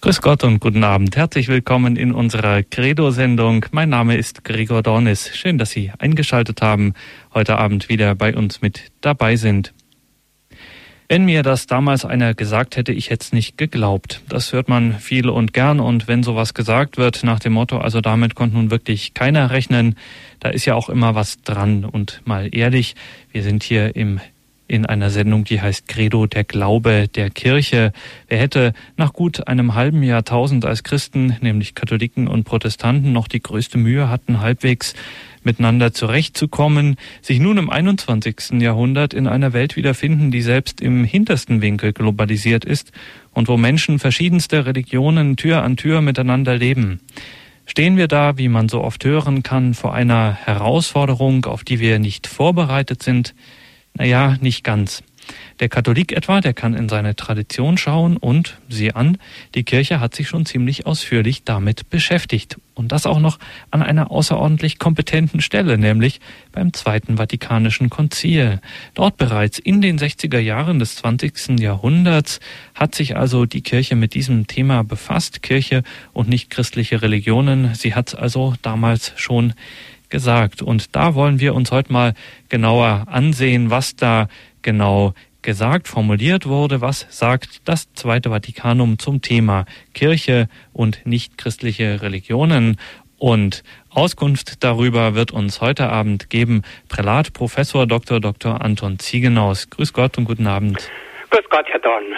Grüß Gott und guten Abend. Herzlich willkommen in unserer Credo-Sendung. Mein Name ist Gregor Dornis. Schön, dass Sie eingeschaltet haben, heute Abend wieder bei uns mit dabei sind. Wenn mir das damals einer gesagt hätte, ich hätte es nicht geglaubt. Das hört man viel und gern, und wenn sowas gesagt wird nach dem Motto, also damit konnte nun wirklich keiner rechnen, da ist ja auch immer was dran. Und mal ehrlich, wir sind hier in einer Sendung, die heißt Credo, der Glaube der Kirche. Wer hätte nach gut einem halben Jahrtausend als Christen, nämlich Katholiken und Protestanten, noch die größte Mühe hatten, halbwegs miteinander zurechtzukommen, sich nun im 21. Jahrhundert in einer Welt wiederfinden, die selbst im hintersten Winkel globalisiert ist und wo Menschen verschiedenster Religionen Tür an Tür miteinander leben. Stehen wir da, wie man so oft hören kann, vor einer Herausforderung, auf die wir nicht vorbereitet sind? Naja, nicht ganz. Der Katholik etwa, der kann in seine Tradition schauen und, sieh an, die Kirche hat sich schon ziemlich ausführlich damit beschäftigt. Und das auch noch an einer außerordentlich kompetenten Stelle, nämlich beim Zweiten Vatikanischen Konzil. Dort bereits in den 60er Jahren des 20. Jahrhunderts hat sich also die Kirche mit diesem Thema befasst, Kirche und nichtchristliche Religionen. Sie hat es also damals schon gesagt. Und da wollen wir uns heute mal genauer ansehen, was da genau gesagt, formuliert wurde. Was sagt das Zweite Vatikanum zum Thema Kirche und nichtchristliche Religionen? Und Auskunft darüber wird uns heute Abend geben Prälat Professor Dr. Anton Ziegenaus. Grüß Gott und guten Abend. Grüß Gott, Herr Dorn.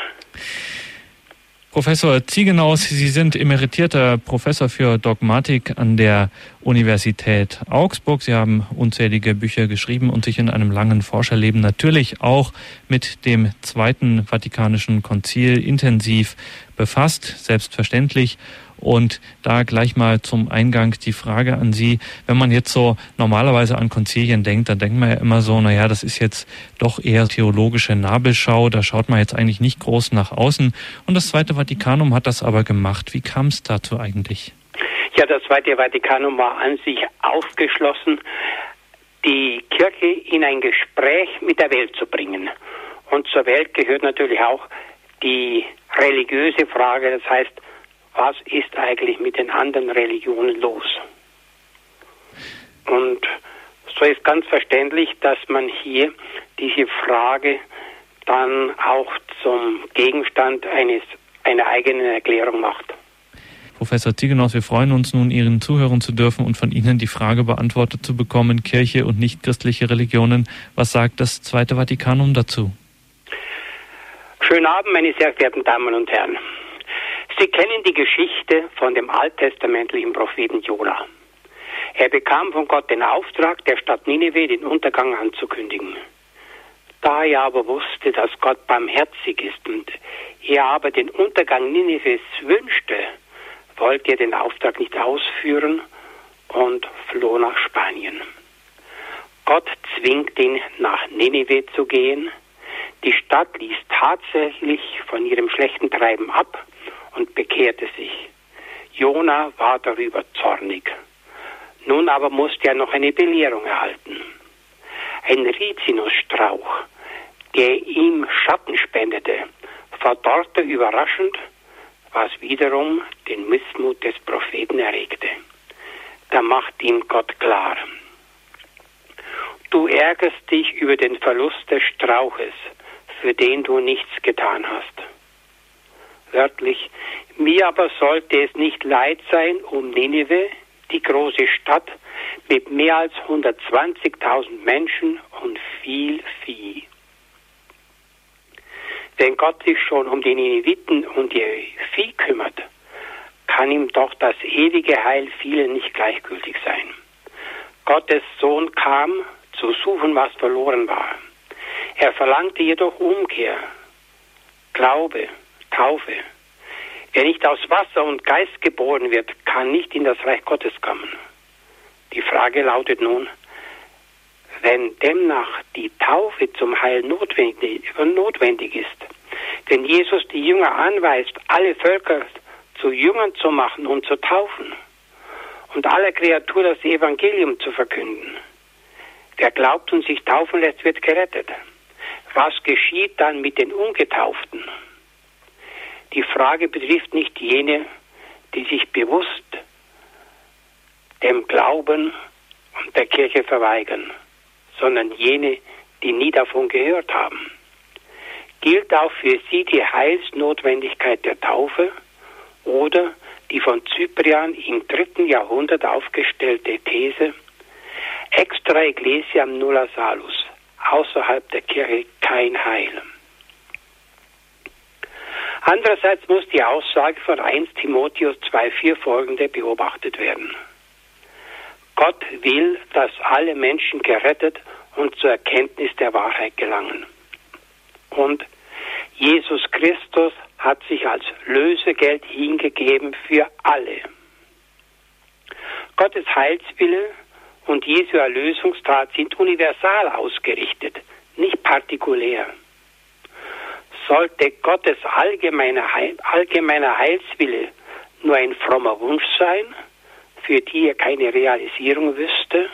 Professor Ziegenaus, Sie sind emeritierter Professor für Dogmatik an der Universität Augsburg. Sie haben unzählige Bücher geschrieben und sich in einem langen Forscherleben natürlich auch mit dem Zweiten Vatikanischen Konzil intensiv befasst, selbstverständlich. Und da gleich mal zum Eingang die Frage an Sie. Wenn man jetzt so normalerweise an Konzilien denkt, dann denkt man ja immer so, naja, das ist jetzt doch eher theologische Nabelschau, da schaut man jetzt eigentlich nicht groß nach außen. Und das Zweite Vatikanum hat das aber gemacht. Wie kam es dazu eigentlich? Ja, das Zweite Vatikanum war an sich aufgeschlossen, die Kirche in ein Gespräch mit der Welt zu bringen. Und zur Welt gehört natürlich auch die religiöse Frage, das heißt, was ist eigentlich mit den anderen Religionen los? Und so ist ganz verständlich, dass man hier diese Frage dann auch zum Gegenstand einer eigenen Erklärung macht. Professor Ziegenaus, wir freuen uns nun, Ihnen zuhören zu dürfen und von Ihnen die Frage beantwortet zu bekommen, Kirche und nichtchristliche Religionen. Was sagt das Zweite Vatikanum dazu? Schönen Abend, meine sehr verehrten Damen und Herren. Sie kennen die Geschichte von dem alttestamentlichen Propheten Jona. Er bekam von Gott den Auftrag, der Stadt Ninive den Untergang anzukündigen. Da er aber wusste, dass Gott barmherzig ist und er aber den Untergang Ninives wünschte, wollte er den Auftrag nicht ausführen und floh nach Spanien. Gott zwingt ihn, nach Ninive zu gehen. Die Stadt ließ tatsächlich von ihrem schlechten Treiben ab und bekehrte sich. Jona war darüber zornig. Nun aber musste er noch eine Belehrung erhalten. Ein Rizinusstrauch, der ihm Schatten spendete, verdorrte überraschend, was wiederum den Missmut des Propheten erregte. Da macht ihm Gott klar: Du ärgerst dich über den Verlust des Strauches, für den du nichts getan hast. Wörtlich: Mir aber sollte es nicht leid sein um Ninive, die große Stadt mit mehr als 120.000 Menschen und viel Vieh. Wenn Gott sich schon um die Niniviten und ihr Vieh kümmert, kann ihm doch das ewige Heil vielen nicht gleichgültig sein. Gottes Sohn kam, zu suchen, was verloren war. Er verlangte jedoch Umkehr, Glaube, Taufe. Wer nicht aus Wasser und Geist geboren wird, kann nicht in das Reich Gottes kommen. Die Frage lautet nun: Wenn demnach die Taufe zum Heil notwendig ist, wenn Jesus die Jünger anweist, alle Völker zu Jüngern zu machen und zu taufen und aller Kreatur das Evangelium zu verkünden, wer glaubt und sich taufen lässt, wird gerettet. Was geschieht dann mit den Ungetauften? Die Frage betrifft nicht jene, die sich bewusst dem Glauben und der Kirche verweigern, sondern jene, die nie davon gehört haben. Gilt auch für sie die Heilsnotwendigkeit der Taufe oder die von Cyprian im 3. Jahrhundert aufgestellte These extra ecclesiam nulla salus, außerhalb der Kirche kein Heil. Andererseits muss die Aussage von 1 Timotheus 2,4 folgende beobachtet werden. Gott will, dass alle Menschen gerettet und zur Erkenntnis der Wahrheit gelangen. Und Jesus Christus hat sich als Lösegeld hingegeben für alle. Gottes Heilswille und Jesu Erlösungstat sind universal ausgerichtet, nicht partikulär. Sollte Gottes allgemeiner Heilswille nur ein frommer Wunsch sein, für die er keine Realisierung wüsste?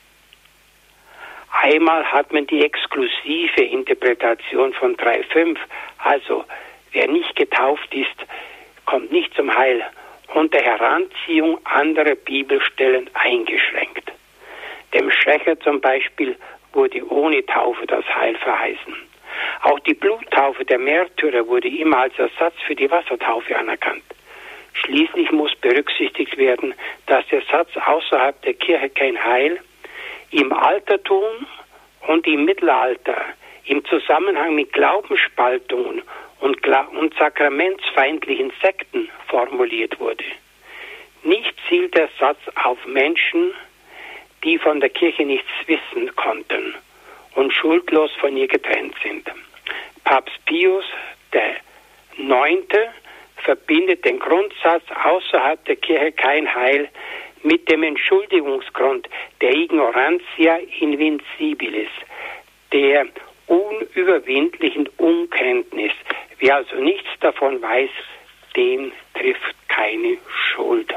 Einmal hat man die exklusive Interpretation von 3,5, also wer nicht getauft ist, kommt nicht zum Heil, unter Heranziehung anderer Bibelstellen eingeschränkt. Dem Schächer zum Beispiel wurde ohne Taufe das Heil verheißen. Auch die Bluttaufe der Märtyrer wurde immer als Ersatz für die Wassertaufe anerkannt. Schließlich muss berücksichtigt werden, dass der Satz außerhalb der Kirche kein Heil im Altertum und im Mittelalter im Zusammenhang mit Glaubensspaltungen und sakramentsfeindlichen Sekten formuliert wurde. Nicht zielt der Satz auf Menschen, die von der Kirche nichts wissen konnten und schuldlos von ihr getrennt sind. Papst Pius IX. Verbindet den Grundsatz außerhalb der Kirche kein Heil mit dem Entschuldigungsgrund der Ignorantia invincibilis, der unüberwindlichen Unkenntnis. Wer also nichts davon weiß, den trifft keine Schuld.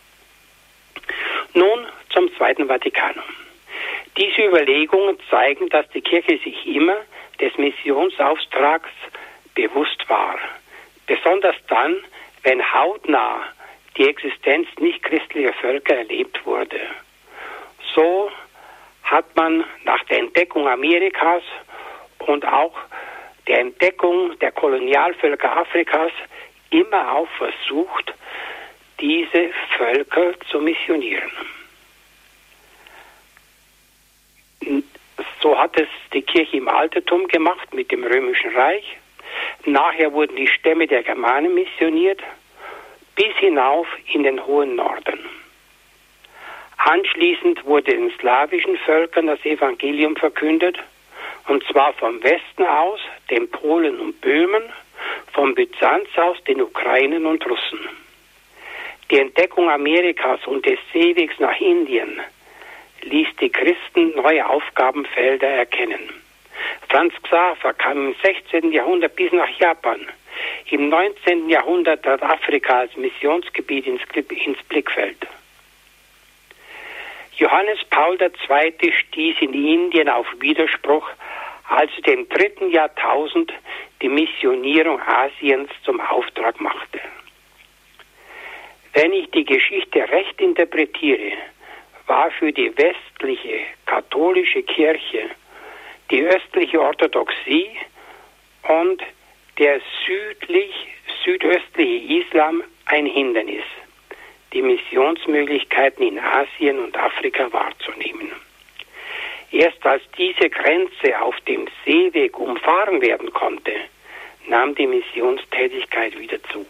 Nun zum Zweiten Vatikanum. Diese Überlegungen zeigen, dass die Kirche sich immer des Missionsauftrags bewusst war. Besonders dann, wenn hautnah die Existenz nichtchristlicher Völker erlebt wurde. So hat man nach der Entdeckung Amerikas und auch der Entdeckung der Kolonialvölker Afrikas immer auch versucht, diese Völker zu missionieren. So hat es die Kirche im Altertum gemacht mit dem Römischen Reich. Nachher wurden die Stämme der Germanen missioniert, bis hinauf in den hohen Norden. Anschließend wurde den slawischen Völkern das Evangelium verkündet, und zwar vom Westen aus, den Polen und Böhmen, vom Byzanz aus, den Ukrainern und Russen. Die Entdeckung Amerikas und des Seewegs nach Indien ließ die Christen neue Aufgabenfelder erkennen. Franz Xaver kam im 16. Jahrhundert bis nach Japan. Im 19. Jahrhundert trat Afrika als Missionsgebiet ins Blickfeld. Johannes Paul II. Stieß in Indien auf Widerspruch, als er im 3. Jahrtausend die Missionierung Asiens zum Auftrag machte. Wenn ich die Geschichte recht interpretiere, war für die westliche katholische Kirche die östliche Orthodoxie und der südöstliche Islam ein Hindernis, die Missionsmöglichkeiten in Asien und Afrika wahrzunehmen. Erst als diese Grenze auf dem Seeweg umfahren werden konnte, nahm die Missionstätigkeit wieder zu.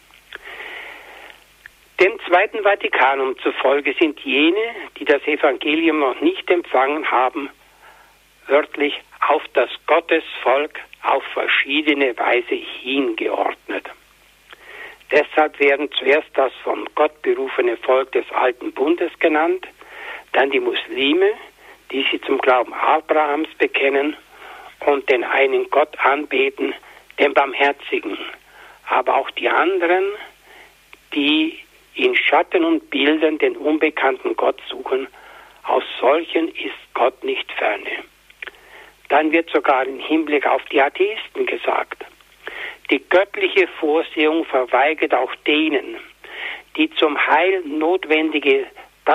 Dem Zweiten Vatikanum zufolge sind jene, die das Evangelium noch nicht empfangen haben, wörtlich auf das Gottesvolk auf verschiedene Weise hingeordnet. Deshalb werden zuerst das von Gott berufene Volk des Alten Bundes genannt, dann die Muslime, die sich zum Glauben Abrahams bekennen und den einen Gott anbeten, den Barmherzigen, aber auch die anderen, die in Schatten und Bildern den unbekannten Gott suchen, aus solchen ist Gott nicht ferne. Dann wird sogar im Hinblick auf die Atheisten gesagt, Die göttliche Vorsehung verweigert auch denen, die das zum Heil Notwendige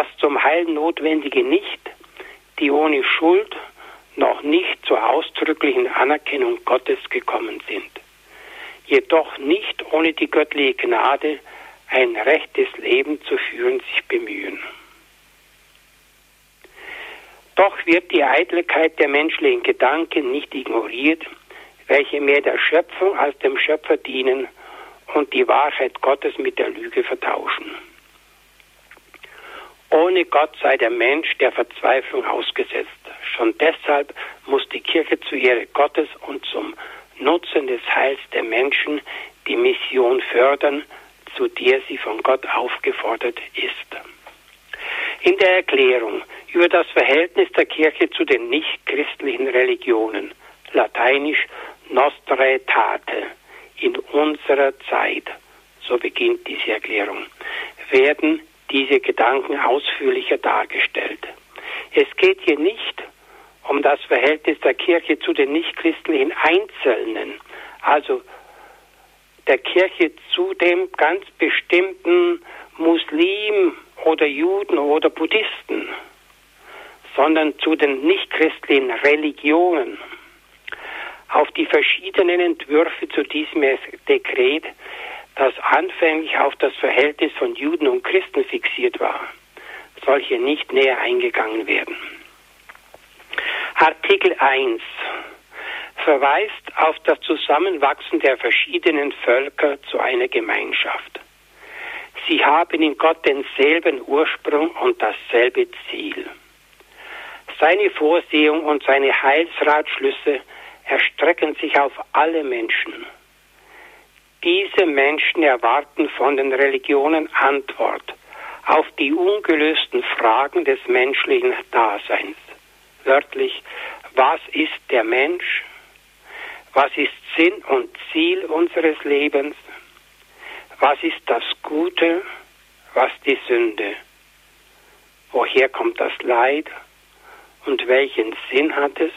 nicht, die ohne Schuld noch nicht zur ausdrücklichen Anerkennung Gottes gekommen sind, jedoch nicht ohne die göttliche Gnade ein rechtes Leben zu führen sich bemühen. Doch wird die Eitelkeit der menschlichen Gedanken nicht ignoriert, welche mehr der Schöpfung als dem Schöpfer dienen und die Wahrheit Gottes mit der Lüge vertauschen. Ohne Gott sei der Mensch der Verzweiflung ausgesetzt. Schon deshalb muss die Kirche zur Ehre Gottes und zum Nutzen des Heils der Menschen die Mission fördern, zu der sie von Gott aufgefordert ist. In der Erklärung über das Verhältnis der Kirche zu den nichtchristlichen Religionen, lateinisch Nostra Aetate, in unserer Zeit, so beginnt diese Erklärung, werden diese Gedanken ausführlicher dargestellt. Es geht hier nicht um das Verhältnis der Kirche zu den nichtchristlichen Einzelnen, also der Kirche zu dem ganz bestimmten Muslim oder Juden oder Buddhisten, sondern zu den nichtchristlichen Religionen. Auf die verschiedenen Entwürfe zu diesem Dekret, das anfänglich auf das Verhältnis von Juden und Christen fixiert war, soll hier nicht näher eingegangen werden. Artikel 1 verweist auf das Zusammenwachsen der verschiedenen Völker zu einer Gemeinschaft. Sie haben in Gott denselben Ursprung und dasselbe Ziel. Seine Vorsehung und seine Heilsratschlüsse erstrecken sich auf alle Menschen. Diese Menschen erwarten von den Religionen Antwort auf die ungelösten Fragen des menschlichen Daseins. Wörtlich, was ist der Mensch? Was ist Sinn und Ziel unseres Lebens? Was ist das Gute? Was die Sünde? Woher kommt das Leid? Und welchen Sinn hat es?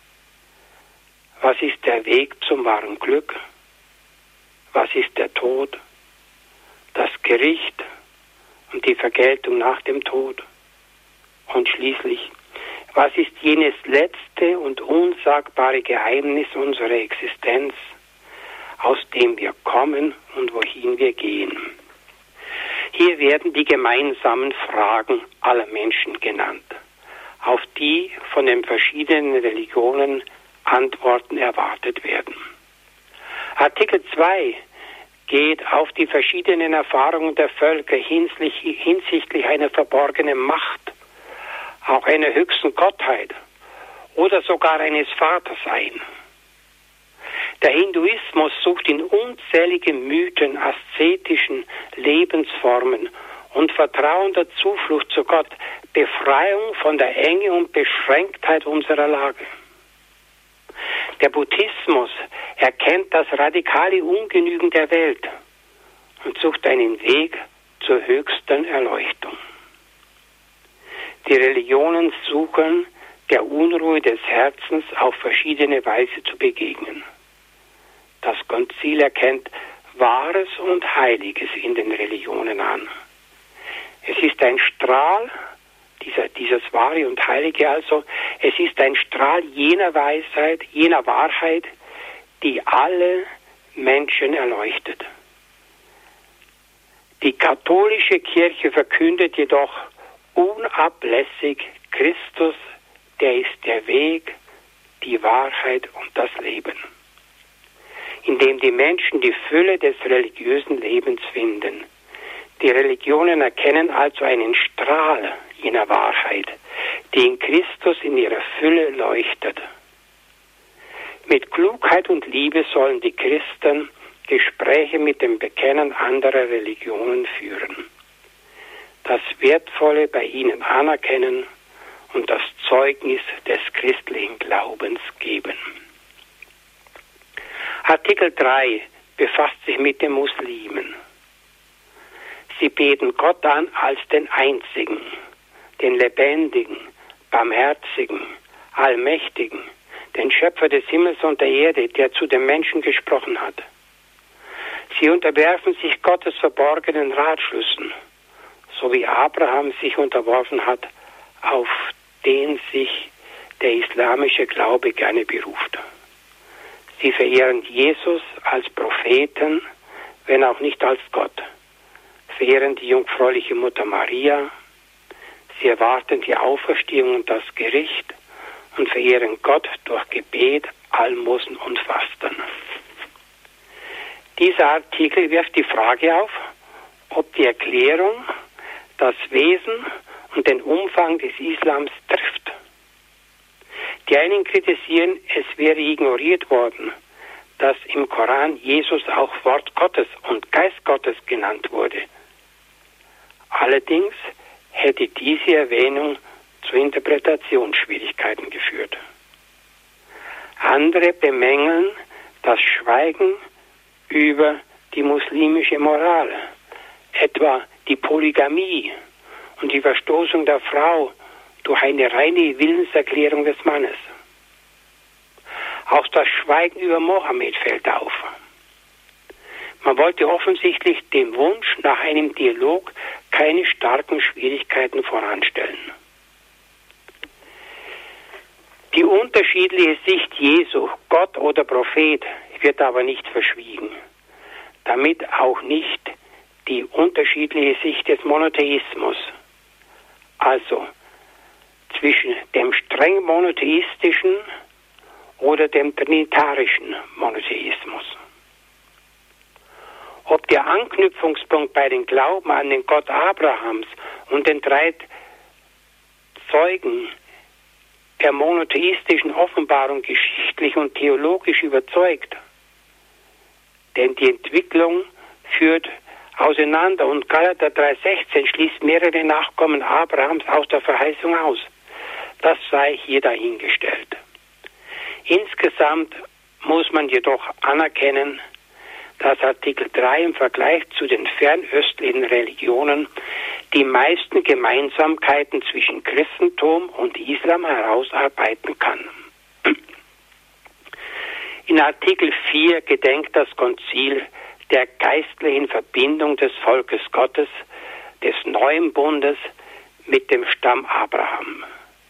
Was ist der Weg zum wahren Glück? Was ist der Tod? Das Gericht und die Vergeltung nach dem Tod? Und schließlich, was ist jenes letzte und unsagbare Geheimnis unserer Existenz, aus dem wir kommen und wohin wir gehen? Hier werden die gemeinsamen Fragen aller Menschen genannt, auf die von den verschiedenen Religionen Antworten erwartet werden. Artikel 2 geht auf die verschiedenen Erfahrungen der Völker hinsichtlich einer verborgenen Macht, auch einer höchsten Gottheit oder sogar eines Vaters ein. Der Hinduismus sucht in unzähligen Mythen, aszetischen Lebensformen und vertrauender Zuflucht zu Gott Befreiung von der Enge und Beschränktheit unserer Lage. Der Buddhismus erkennt das radikale Ungenügen der Welt und sucht einen Weg zur höchsten Erleuchtung. Die Religionen suchen der Unruhe des Herzens auf verschiedene Weise zu begegnen. Das Konzil erkennt Wahres und Heiliges in den Religionen an. Es ist ein Strahl, dieses Wahre und Heilige also, es ist ein Strahl jener Weisheit, jener Wahrheit, die alle Menschen erleuchtet. Die katholische Kirche verkündet jedoch unablässig Christus, der ist der Weg, die Wahrheit und das Leben, indem die Menschen die Fülle des religiösen Lebens finden. Die Religionen erkennen also einen Strahl jener Wahrheit, die in Christus in ihrer Fülle leuchtet. Mit Klugheit und Liebe sollen die Christen Gespräche mit den Bekennern anderer Religionen führen, das Wertvolle bei ihnen anerkennen und das Zeugnis des christlichen Glaubens geben. Artikel 3 befasst sich mit den Muslimen. Sie beten Gott an als den Einzigen, den Lebendigen, Barmherzigen, Allmächtigen, den Schöpfer des Himmels und der Erde, der zu den Menschen gesprochen hat. Sie unterwerfen sich Gottes verborgenen Ratschlüssen, so wie Abraham sich unterworfen hat, auf den sich der islamische Glaube gerne beruft. Sie verehren Jesus als Propheten, wenn auch nicht als Gott, verehren die jungfräuliche Mutter Maria, sie erwarten die Auferstehung und das Gericht und verehren Gott durch Gebet, Almosen und Fasten. Dieser Artikel wirft die Frage auf, ob die Erklärung das Wesen und den Umfang des Islams trifft. Die einen kritisieren, es wäre ignoriert worden, dass im Koran Jesus auch Wort Gottes und Geist Gottes genannt wurde. Allerdings hätte diese Erwähnung zu Interpretationsschwierigkeiten geführt. Andere bemängeln das Schweigen über die muslimische Moral, etwa die Polygamie und die Verstoßung der Frau durch eine reine Willenserklärung des Mannes. Auch das Schweigen über Mohammed fällt auf. Man wollte offensichtlich dem Wunsch nach einem Dialog keine starken Schwierigkeiten voranstellen. Die unterschiedliche Sicht Jesu, Gott oder Prophet, wird aber nicht verschwiegen. Damit auch nicht die unterschiedliche Sicht des Monotheismus, also zwischen dem streng monotheistischen oder dem trinitarischen Monotheismus. Ob der Anknüpfungspunkt bei den Glauben an den Gott Abrahams und den 3 Zeugen der monotheistischen Offenbarung geschichtlich und theologisch überzeugt, denn die Entwicklung führt auseinander und Galater 3,16 schließt mehrere Nachkommen Abrahams aus der Verheißung aus. Das sei hier dahingestellt. Insgesamt muss man jedoch anerkennen, dass Artikel 3 im Vergleich zu den fernöstlichen Religionen die meisten Gemeinsamkeiten zwischen Christentum und Islam herausarbeiten kann. In Artikel 4 gedenkt das Konzil der geistlichen Verbindung des Volkes Gottes, des neuen Bundes mit dem Stamm Abraham.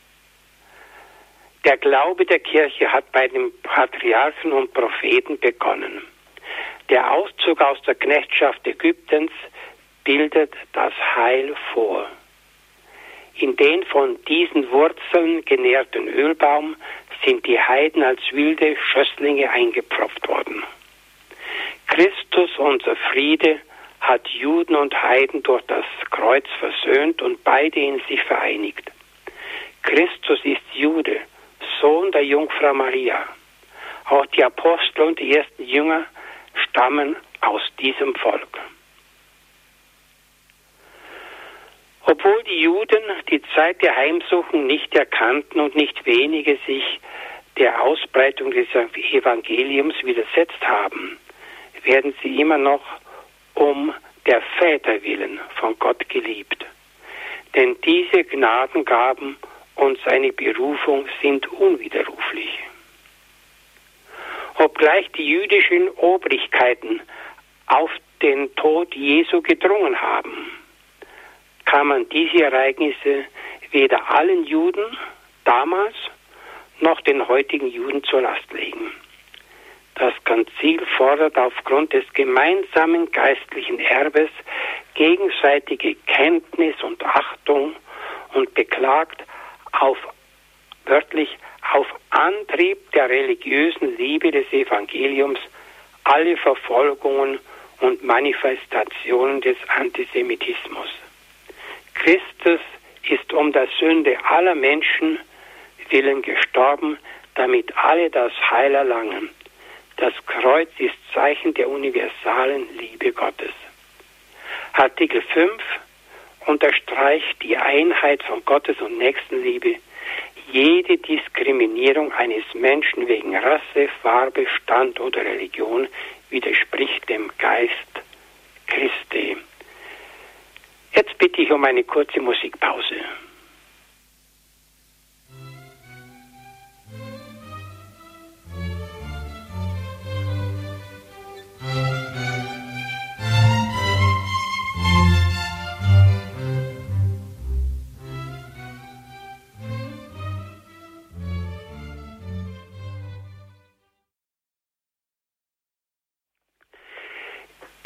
Der Glaube der Kirche hat bei den Patriarchen und Propheten begonnen. Der Auszug aus der Knechtschaft Ägyptens bildet das Heil vor. In den von diesen Wurzeln genährten Ölbaum sind die Heiden als wilde Schösslinge eingepfropft worden. Christus, unser Friede, hat Juden und Heiden durch das Kreuz versöhnt und beide in sich vereinigt. Christus ist Jude, Sohn der Jungfrau Maria. Auch die Apostel und die ersten Jünger stammen aus diesem Volk. Obwohl die Juden die Zeit der Heimsuchung nicht erkannten und nicht wenige sich der Ausbreitung des Evangeliums widersetzt haben, werden sie immer noch um der Väter willen von Gott geliebt. Denn diese Gnadengaben und seine Berufung sind unwiderruflich. Obgleich die jüdischen Obrigkeiten auf den Tod Jesu gedrungen haben, kann man diese Ereignisse weder allen Juden damals noch den heutigen Juden zur Last legen. Das Konzil fordert aufgrund des gemeinsamen geistlichen Erbes gegenseitige Kenntnis und Achtung und beklagt wörtlich auf Antrieb der religiösen Liebe des Evangeliums alle Verfolgungen und Manifestationen des Antisemitismus. Christus ist um der Sünde aller Menschen willen gestorben, damit alle das Heil erlangen. Das Kreuz ist Zeichen der universalen Liebe Gottes. Artikel 5 unterstreicht die Einheit von Gottes und Nächstenliebe. Jede Diskriminierung eines Menschen wegen Rasse, Farbe, Stand oder Religion widerspricht dem Geist Christi. Jetzt bitte ich um eine kurze Musikpause.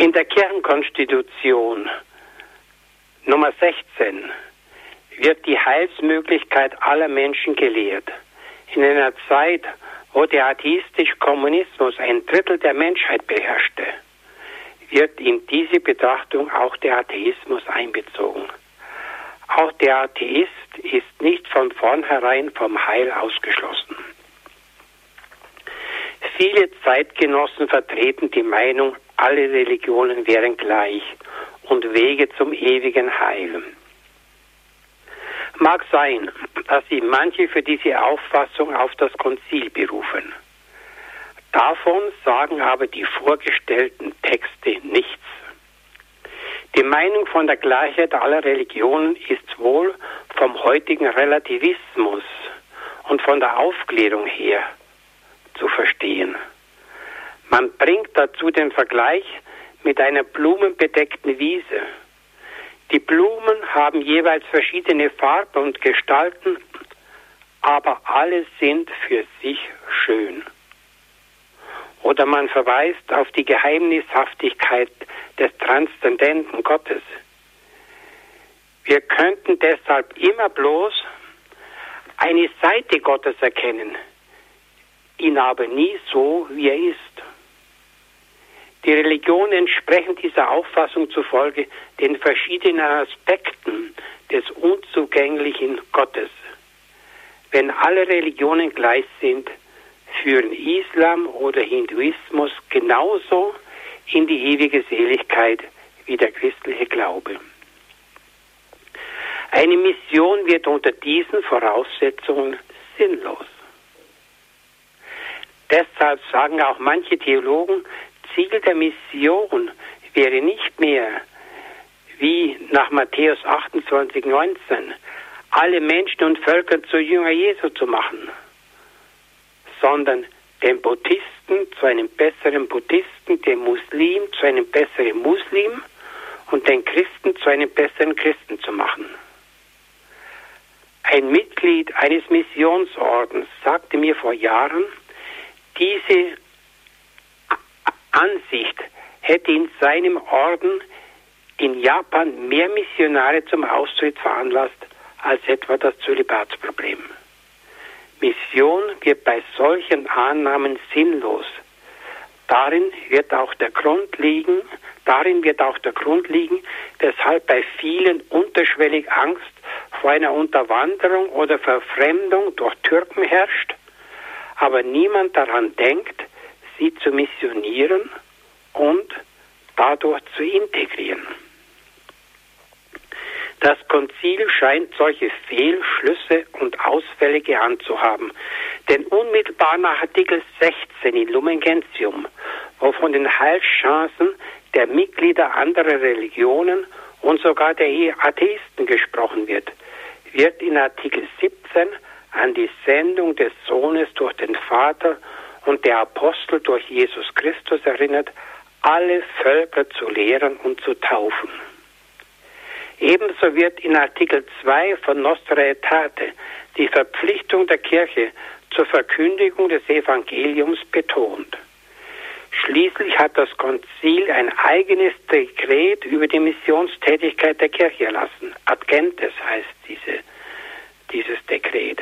In der Kirchenkonstitution Nummer 16 wird die Heilsmöglichkeit aller Menschen gelehrt. In einer Zeit, wo der atheistische Kommunismus ein Drittel der Menschheit beherrschte, wird in diese Betrachtung auch der Atheismus einbezogen. Auch der Atheist ist nicht von vornherein vom Heil ausgeschlossen. Viele Zeitgenossen vertreten die Meinung, alle Religionen wären gleich und Wege zum ewigen Heil. Mag sein, dass sich manche für diese Auffassung auf das Konzil berufen. Davon sagen aber die vorgestellten Texte nichts. Die Meinung von der Gleichheit aller Religionen ist wohl vom heutigen Relativismus und von der Aufklärung her zu verstehen. Man bringt dazu den Vergleich mit einer blumenbedeckten Wiese. Die Blumen haben jeweils verschiedene Farben und Gestalten, aber alle sind für sich schön. Oder man verweist auf die Geheimnishaftigkeit des transzendenten Gottes. Wir könnten deshalb immer bloß eine Seite Gottes erkennen, ihn aber nie so, wie er ist. Die Religionen entsprechen dieser Auffassung zufolge den verschiedenen Aspekten des unzugänglichen Gottes. Wenn alle Religionen gleich sind, führen Islam oder Hinduismus genauso in die ewige Seligkeit wie der christliche Glaube. Eine Mission wird unter diesen Voraussetzungen sinnlos. Deshalb sagen auch manche Theologen, Ziel der Mission wäre nicht mehr, wie nach Matthäus 28,19, alle Menschen und Völker zu Jünger Jesu zu machen, sondern den Buddhisten zu einem besseren Buddhisten, den Muslim zu einem besseren Muslim und den Christen zu einem besseren Christen zu machen. Ein Mitglied eines Missionsordens sagte mir vor Jahren, diese Ansicht hätte in seinem Orden in Japan mehr Missionare zum Austritt veranlasst als etwa das Zölibatsproblem. Mission wird bei solchen Annahmen sinnlos. Darin wird auch der Grund liegen, weshalb bei vielen unterschwellig Angst vor einer Unterwanderung oder Verfremdung durch Türken herrscht, aber niemand daran denkt, sie zu missionieren und dadurch zu integrieren. Das Konzil scheint solche Fehlschlüsse und Ausfälle geahnt zu haben, denn unmittelbar nach Artikel 16 in Lumen Gentium, wo von den Heilschancen der Mitglieder anderer Religionen und sogar der Atheisten gesprochen wird, wird in Artikel 17 an die Sendung des Sohnes durch den Vater und der Apostel durch Jesus Christus erinnert, alle Völker zu lehren und zu taufen. Ebenso wird in Artikel 2 von Nostra Aetate die Verpflichtung der Kirche zur Verkündigung des Evangeliums betont. Schließlich hat das Konzil ein eigenes Dekret über die Missionstätigkeit der Kirche erlassen. Ad gentes heißt dieses Dekret.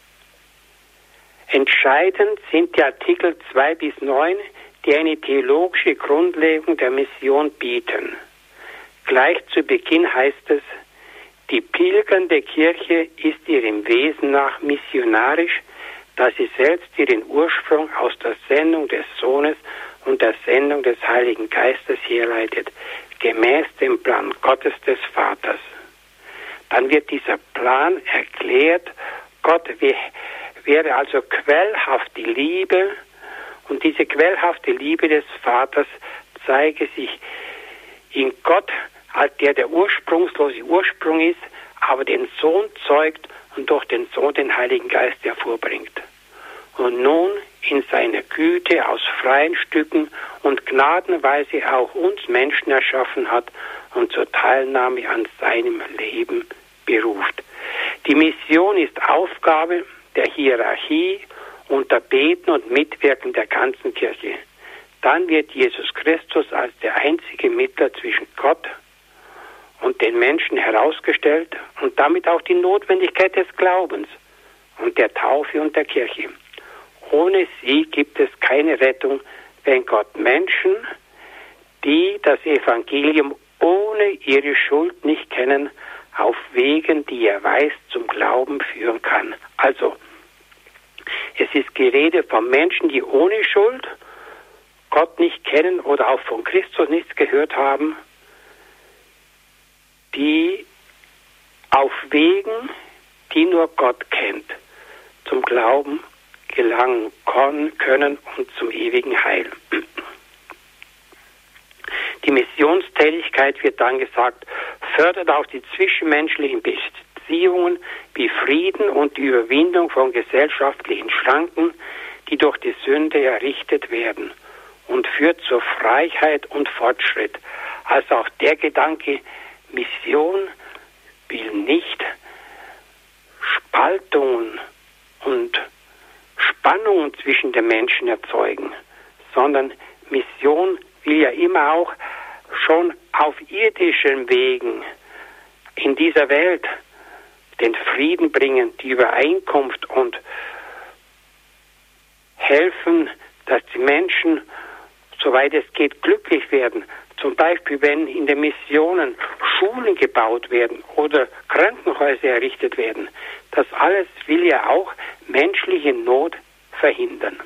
Entscheidend sind die Artikel 2 bis 9, die eine theologische Grundlegung der Mission bieten. Gleich zu Beginn heißt es, die pilgernde Kirche ist ihrem Wesen nach missionarisch, da sie selbst ihren Ursprung aus der Sendung des Sohnes und der Sendung des Heiligen Geistes herleitet, gemäß dem Plan Gottes des Vaters. Dann wird dieser Plan erklärt, Gott wäre also quellhafte Liebe und diese quellhafte Liebe des Vaters zeige sich in Gott, als der ursprungslose Ursprung ist, aber den Sohn zeugt und durch den Sohn den Heiligen Geist hervorbringt. Und nun in seiner Güte aus freien Stücken und gnadenweise auch uns Menschen erschaffen hat und zur Teilnahme an seinem Leben beruft. Die Mission ist Aufgabe der Hierarchie unter Beten und Mitwirken der ganzen Kirche. dann wird Jesus Christus als der einzige Mittler zwischen Gott und den Menschen herausgestellt und damit auch die Notwendigkeit des Glaubens und der Taufe und der Kirche. Ohne sie gibt es keine Rettung, wenn Gott Menschen, die das Evangelium ohne ihre Schuld nicht kennen, auf Wegen, die er weiß, zum Glauben führen kann. Also, es ist die Rede von Menschen, die ohne Schuld Gott nicht kennen oder auch von Christus nichts gehört haben, die auf Wegen, die nur Gott kennt, zum Glauben gelangen können und zum ewigen Heil. Die Missionstätigkeit, wird dann gesagt, fördert auch die zwischenmenschlichen Beziehungen wie Frieden und die Überwindung von gesellschaftlichen Schranken, die durch die Sünde errichtet werden, und führt zur Freiheit und Fortschritt. Also auch der Gedanke, Mission will nicht Spaltungen und Spannungen zwischen den Menschen erzeugen, sondern Mission will ja immer auch schon auf irdischen Wegen in dieser Welt den Frieden bringen, die Übereinkunft und helfen, dass die Menschen, soweit es geht, glücklich werden. Zum Beispiel, wenn in den Missionen Schulen gebaut werden oder Krankenhäuser errichtet werden. Das alles will ja auch menschliche Not verhindern.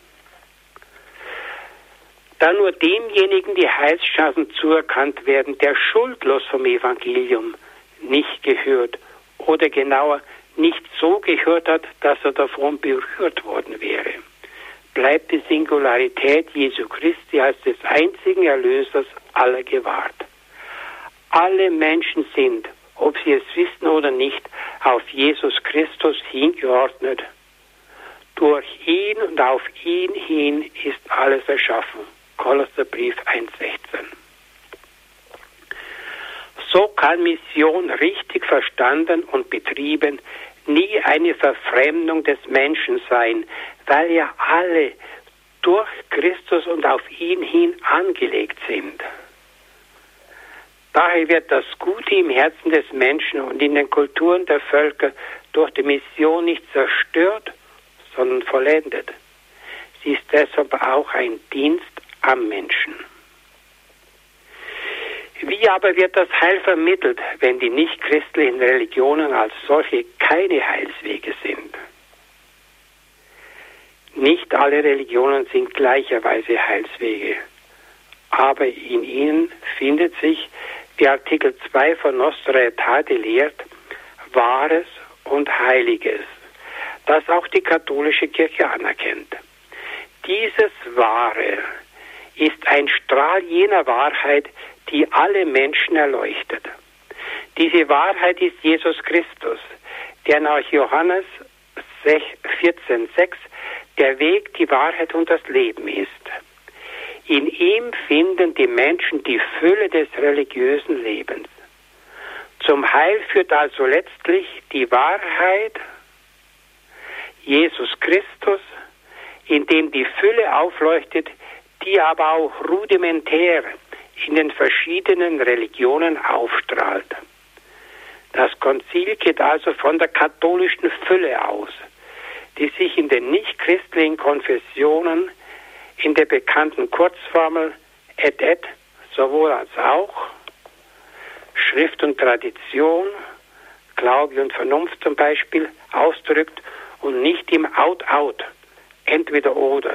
Da nur demjenigen die Heilschancen zuerkannt werden, der schuldlos vom Evangelium nicht gehört oder genauer nicht so gehört hat, dass er davon berührt worden wäre, bleibt die Singularität Jesu Christi als des einzigen Erlösers aller gewahrt. Alle Menschen sind, ob sie es wissen oder nicht, auf Jesus Christus hingeordnet. Durch ihn und auf ihn hin ist alles erschaffen. Kolosserbrief 1,16. So kann Mission richtig verstanden und betrieben nie eine Verfremdung des Menschen sein, weil ja alle durch Christus und auf ihn hin angelegt sind. Daher wird das Gute im Herzen des Menschen und in den Kulturen der Völker durch die Mission nicht zerstört, sondern vollendet. Sie ist deshalb auch ein Dienst am Menschen. Wie aber wird das Heil vermittelt, wenn die nichtchristlichen Religionen als solche keine Heilswege sind? Nicht alle Religionen sind gleicherweise Heilswege, aber in ihnen findet sich, wie Artikel 2 von Nostra Aetate lehrt, Wahres und Heiliges, das auch die katholische Kirche anerkennt. Dieses Wahre ist ein Strahl jener Wahrheit, die alle Menschen erleuchtet. Diese Wahrheit ist Jesus Christus, der nach Johannes 14,6 der Weg, die Wahrheit und das Leben ist. In ihm finden die Menschen die Fülle des religiösen Lebens. Zum Heil führt also letztlich die Wahrheit, Jesus Christus, in dem die Fülle aufleuchtet, die aber auch rudimentär in den verschiedenen Religionen aufstrahlt. Das Konzil geht also von der katholischen Fülle aus, die sich in den nichtchristlichen Konfessionen in der bekannten Kurzformel et, sowohl als auch, Schrift und Tradition, Glaube und Vernunft zum Beispiel, ausdrückt und nicht im Out, entweder oder.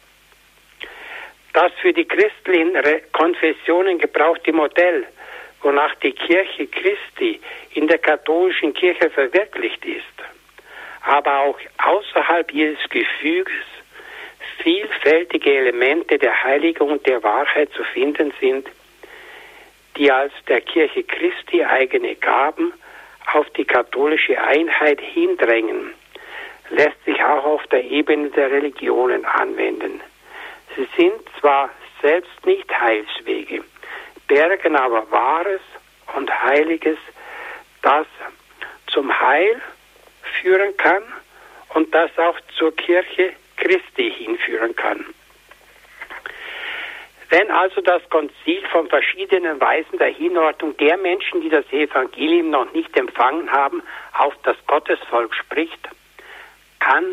Das für die christlichen Konfessionen gebrauchte Modell, wonach die Kirche Christi in der katholischen Kirche verwirklicht ist, aber auch außerhalb ihres Gefüges vielfältige Elemente der Heiligung und der Wahrheit zu finden sind, die als der Kirche Christi eigene Gaben auf die katholische Einheit hindrängen, lässt sich auch auf der Ebene der Religionen anwenden. Sie sind zwar selbst nicht Heilswege, bergen aber Wahres und Heiliges, das zum Heil führen kann und das auch zur Kirche Christi hinführen kann. Wenn also das Konzil von verschiedenen Weisen der Hinordnung der Menschen, die das Evangelium noch nicht empfangen haben, auf das Gottesvolk spricht, kann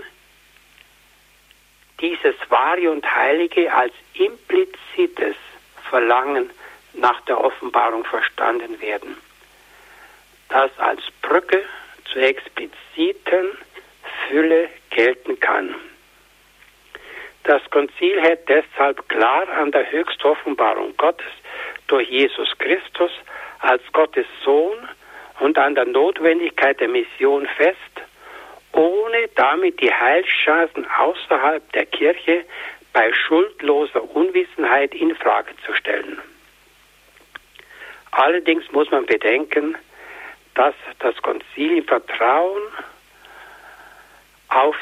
dieses Wahre und Heilige als implizites Verlangen nach der Offenbarung verstanden werden, das als Brücke zur expliziten Fülle gelten kann. Das Konzil hält deshalb klar an der Höchstoffenbarung Gottes durch Jesus Christus als Gottes Sohn und an der Notwendigkeit der Mission fest, ohne damit die Heilschancen außerhalb der Kirche bei schuldloser Unwissenheit in Frage zu stellen. Allerdings muss man bedenken, dass das Konzil im Vertrauen auf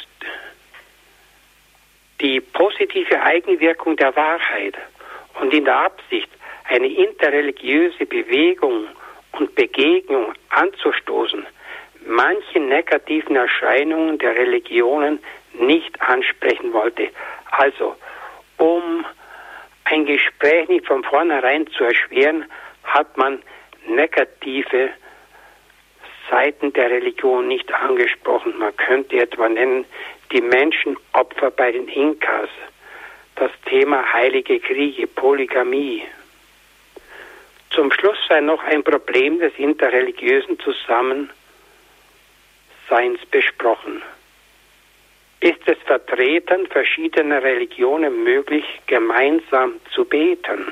die positive Eigenwirkung der Wahrheit und in der Absicht, eine interreligiöse Bewegung und Begegnung anzustoßen, manche negativen Erscheinungen der Religionen nicht ansprechen wollte. Also, um ein Gespräch nicht von vornherein zu erschweren, hat man negative Seiten der Religion nicht angesprochen. Man könnte etwa nennen, die Menschenopfer bei den Inkas, das Thema heilige Kriege, Polygamie. Zum Schluss sei noch ein Problem des interreligiösen Zusammenseins besprochen. Ist es Vertretern verschiedener Religionen möglich, gemeinsam zu beten?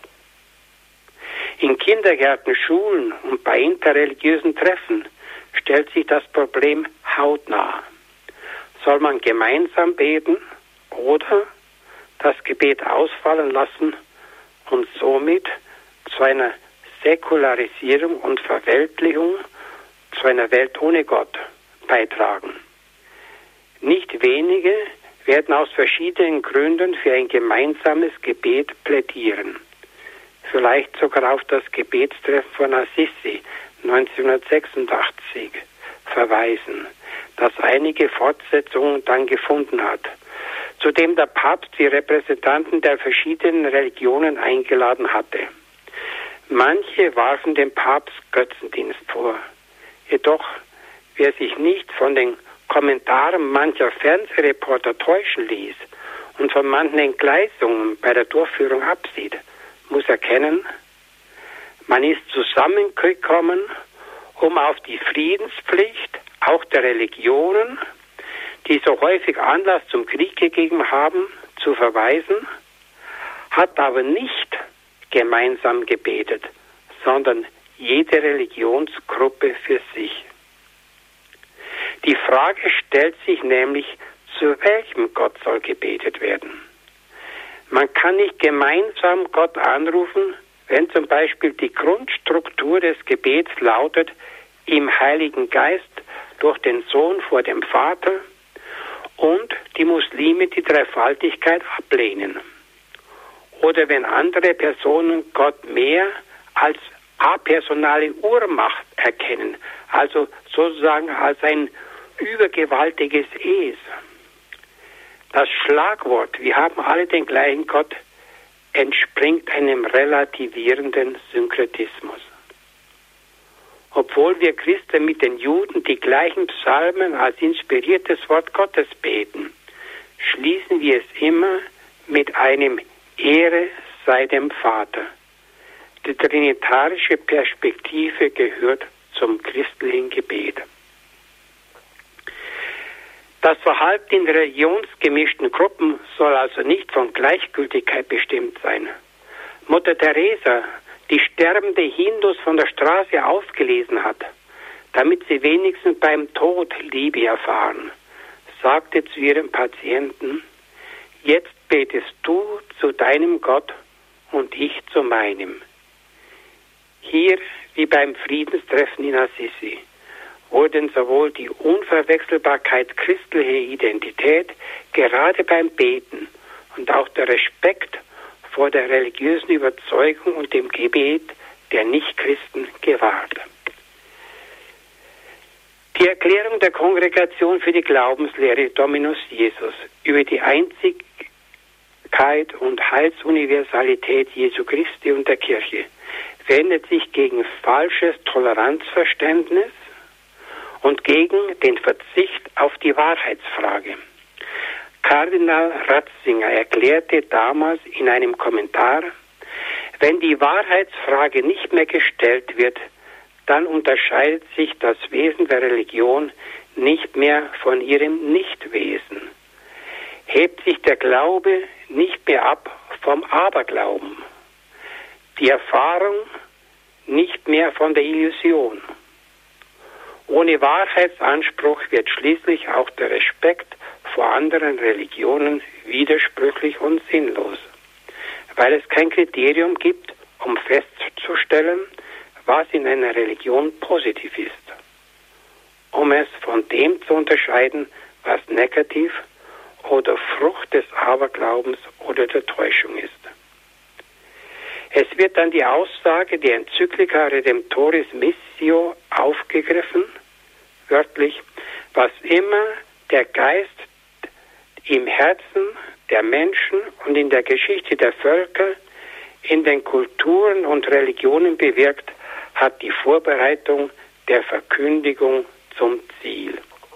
In Kindergärten, Schulen und bei interreligiösen Treffen stellt sich das Problem hautnah. Soll man gemeinsam beten oder das Gebet ausfallen lassen und somit zu einer Säkularisierung und Verweltlichung, zu einer Welt ohne Gott beitragen? Nicht wenige werden aus verschiedenen Gründen für ein gemeinsames Gebet plädieren. Vielleicht sogar auf das Gebetstreffen von Assisi 1986 verweisen, das einige Fortsetzungen dann gefunden hat, zu dem der Papst die Repräsentanten der verschiedenen Religionen eingeladen hatte. Manche warfen dem Papst Götzendienst vor. Jedoch, wer sich nicht von den Kommentaren mancher Fernsehreporter täuschen ließ und von manchen Entgleisungen bei der Durchführung absieht, muss erkennen, man ist zusammengekommen, um auf die Friedenspflicht auch der Religionen, die so häufig Anlass zum Krieg gegeben haben, zu verweisen, hat aber nicht gemeinsam gebetet, sondern jede Religionsgruppe für sich. Die Frage stellt sich nämlich, zu welchem Gott soll gebetet werden? Man kann nicht gemeinsam Gott anrufen, wenn zum Beispiel die Grundstruktur des Gebets lautet, im Heiligen Geist durch den Sohn vor dem Vater, und die Muslime die Dreifaltigkeit ablehnen. Oder wenn andere Personen Gott mehr als apersonale Urmacht erkennen, also sozusagen als ein übergewaltiges Es. Das Schlagwort, wir haben alle den gleichen Gott, entspringt einem relativierenden Synkretismus. Obwohl wir Christen mit den Juden die gleichen Psalmen als inspiriertes Wort Gottes beten, schließen wir es immer mit einem Ehre sei dem Vater. Die trinitarische Perspektive gehört zum christlichen Gebet. Das Verhalten in religionsgemischten Gruppen soll also nicht von Gleichgültigkeit bestimmt sein. Mutter Teresa, die sterbende Hindus von der Straße ausgelesen hat, damit sie wenigstens beim Tod Liebe erfahren, sagte zu ihrem Patienten: Jetzt betest du zu deinem Gott und ich zu meinem. Hier, wie beim Friedenstreffen in Assisi, wurden sowohl die Unverwechselbarkeit christlicher Identität gerade beim Beten und auch der Respekt vor der religiösen Überzeugung und dem Gebet der Nichtchristen gewahrt. Die Erklärung der Kongregation für die Glaubenslehre Dominus Jesus über die Einzigkeit Heiligkeit und Heilsuniversalität Jesu Christi und der Kirche wendet sich gegen falsches Toleranzverständnis und gegen den Verzicht auf die Wahrheitsfrage. Kardinal Ratzinger erklärte damals in einem Kommentar: Wenn die Wahrheitsfrage nicht mehr gestellt wird, dann unterscheidet sich das Wesen der Religion nicht mehr von ihrem Nichtwesen. Hebt sich der Glaube nicht mehr ab vom Aberglauben, die Erfahrung nicht mehr von der Illusion. Ohne Wahrheitsanspruch wird schließlich auch der Respekt vor anderen Religionen widersprüchlich und sinnlos, weil es kein Kriterium gibt, um festzustellen, was in einer Religion positiv ist, um es von dem zu unterscheiden, was negativ oder Frucht des Aberglaubens oder der Täuschung ist. Es wird dann die Aussage der Enzyklika Redemptoris Missio aufgegriffen, wörtlich: Was immer der Geist im Herzen der Menschen und in der Geschichte der Völker, in den Kulturen und Religionen bewirkt, hat die Vorbereitung der Verkündigung zum Ziel.